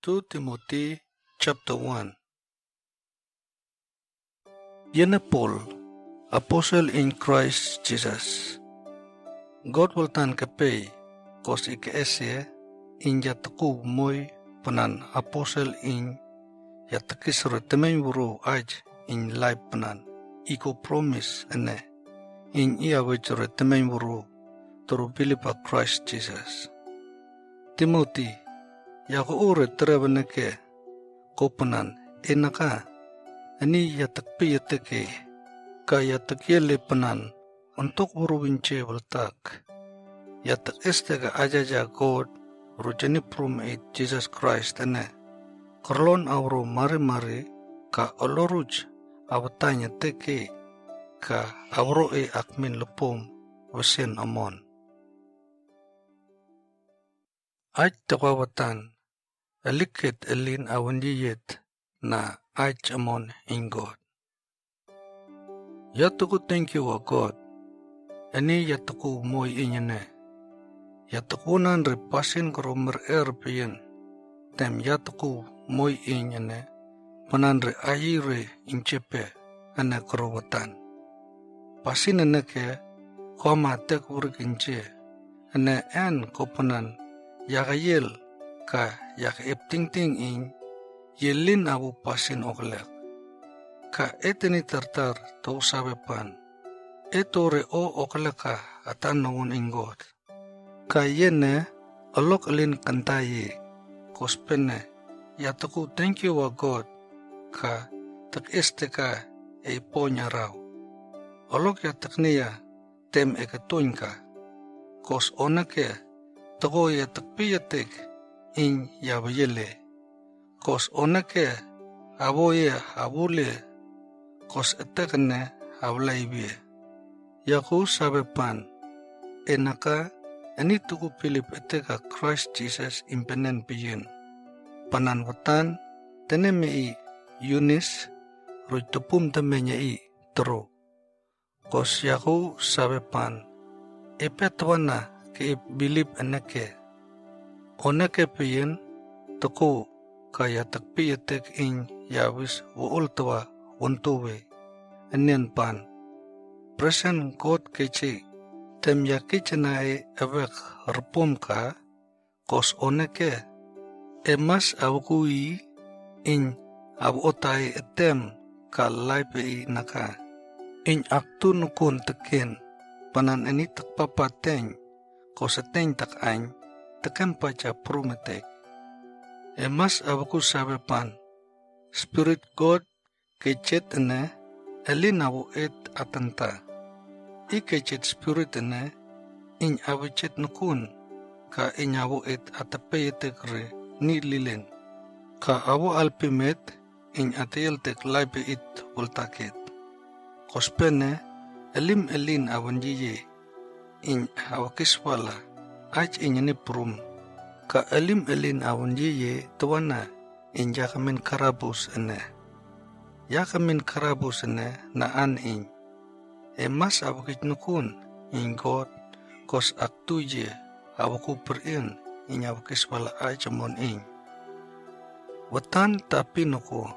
2 Timothy chapter 1. Yena Paul, apostle in Christ Jesus. God will tan kapay, kos ike in yataku moy panan apostle in yatakisro temen wuro aj in life panan. Iko promise ane in iya wechore temen wuro toro bilipa Christ Jesus. Timothy, yako ure terebaneke kopanan enaka ani yatakpi yatake ka yatakyele panan untuk urubinche waltak yatak estega ajaja God rujani prum it Jesus Christ ane karlon awro mare ka oloruj awatanya teke ka awro akmin lepom wasen amon aj tawawatan alikit elin awandiyet na aj amon in God. Yatuku thank you, O God. Ani yatuku moy inyane. Yatukunan repasin kromer piyen. Tem yatuku moy inyane. Pananre ayire inchepe ane krowatan. Pasin anake koma tek urginche. Ane en kopanan yakayel ka yak ting in yelin abu pasin oklek. Ka eteni tartar to sabe pan. Etore o okleka atan naun ingot. Ka yene alok alin kantaye. Kospene yataku thank you, O God. Ka tak esteka ponya raw. Alok yatakniya tem ekatuin ka. Kos onake tago yatakpiyatek in yabayele. Kos onake aboye abule kos etekne ablaibie. Yaku sabe pan enaka ani tuku Philip eteka Christ Jesus impenen piyen. Panan watan teneme Yunis roy tupum temenya tero. Kos yaku sabe pan epetwana ke bilip enake. Onake piyen toko kaya takpiyatek in yawis ultawa wontuwe enen pan. Present God keche tem yakichanae awek repom ka kos oneke emas awkui in abotai etem ka laipe naka in aktu nukun teken panan eni takpapateng kos eteng takain teken pacha prometek. Emas abaku sabe pan. Spirit God kechet ene elin abu et atanta. I kechet spirit ene in abichet nukun ka in abu et atapeyetek re ni lilen. Ka abu alpimet in atayeltek laipe it ultaket. Kospene elim elin awanjiye in awakiswala aj inyani prum. Ka elim elin awanjiye tawana in yakamin karabus ene. Yakamin karabus ene na an in. Emas abukit nukun in God kos aktuje abuku perin in abukis wala ajamon in. Watan tapi nuku.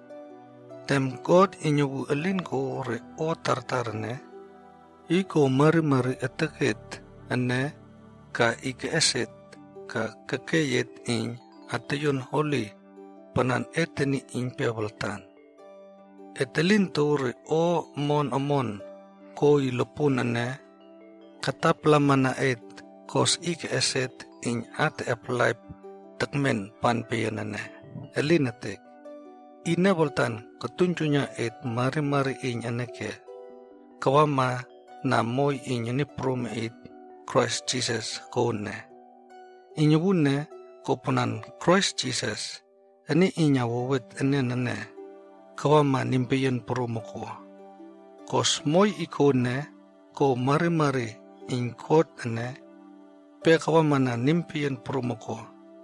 Tem God inyubu elin ko re o tartarne. Iko mari etaket ene ka ike eset. Ka kakayet in atayon holi panan eteni in pebaltan. Etelin tore o mon amon ko ilopun ane katapla mana et kos ik eset in ate aplay takmen panpeyan ane. Elinatek inabaltan katunjunya et mari in aneke kawama na moy in yaniprum et Christ Jesus ko ne. Inyabune kopanan Christ Jesus ani inyawawet ane kawama nimpeyan poromoko. Kos moy ikone ko mari in kot ane pe kawama na nimpeyan poromoko.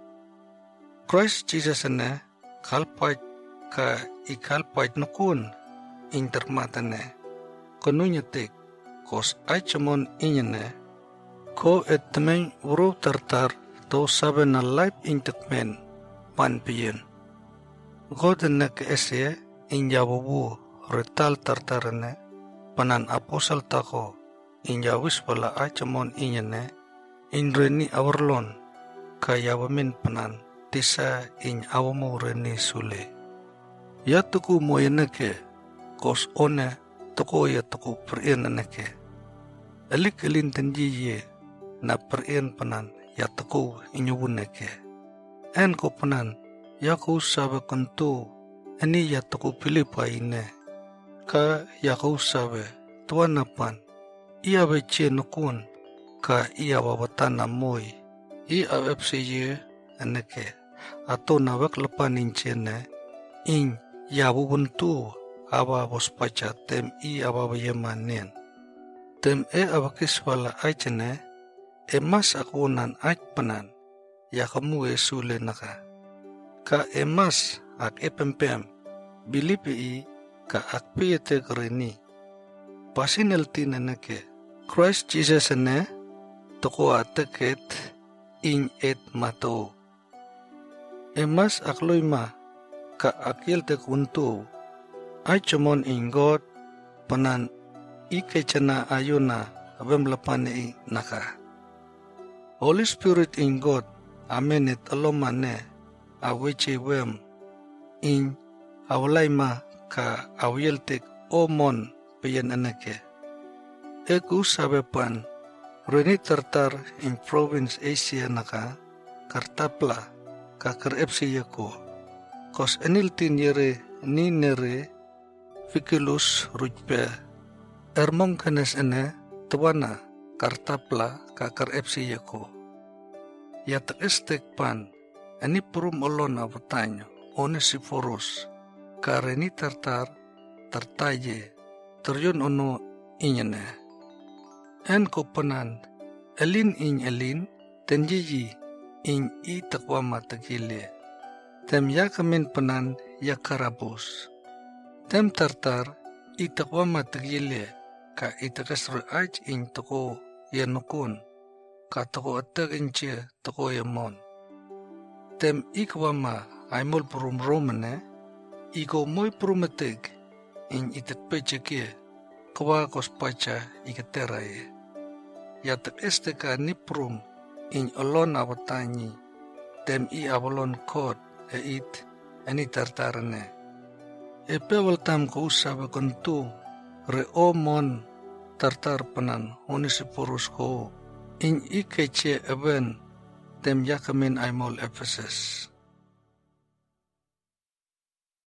Christ Jesus ane kalpait ka ikalpait nukun in termatane. Konunyatek kos aichamon inyane ko etmen wuro tartar to sabe na life in tekmen lapan piyen. God nek ese injawabu retal tartarane panan apostle tako injawis pala acamon inyane inreni awarlon kayawamin panan tisa in awamu reni sule. Ya tuku moyeneke kos one toko ya tuku periananeke. Alik elin tenjiye na perian panan ya tuku inyubuneke. En ko panan ya ko sabe kontu ani ya tuku Pilipa ine. Ka ya ko sabe tuanapan ia bece nukun ka ia wabatan amoy i awepsiye aneke atau nawak lepan incene in ya bubuntu aba bospacha tem i aba bayemanen tem abakis wala aichene mas akunan aich panan ya kamu esule naka ka mas ak epempem bilipi ka akpiyete kreni pasinelti nanake Christ Jesus ane toko ateket in et mato mas akloima ka akil te kuntu aichomon in God panan ikechana ayuna abem lapane naka Holy Spirit in God amenet alomane aweche wem in awlaima ka awiltek omon peyen anake Eku sabe pan reni tartar in province Asia naka kartapla ka kerepsi yako kos eniltin yere ni nere fikilus rujpe ermong kanes ene tuwana kartapla ka kerepsi yako ya estek pan eni purum olon abutanyo Onesiphorus ka reni tartar tartaye terjun ono inyane en kopanan elin in elin tenjiji in i takwa matagile tem yakamin panan yakarabos tem tartar i takwa matagile ka itakasro ach in toko yanukun ka toko atag inche toko yamon tem ikwama aimol purum romane iko moy purumatig in itakpecheke kwa kospacha ikateraye. Yatak ka niprum in olon awatanyi tem i avalon kod it ani tartarane. Pewal tam ko usabe kontu re omon tartar panan Onesiphorus ko in ikeche eben tem yakamin aimol Ephesus.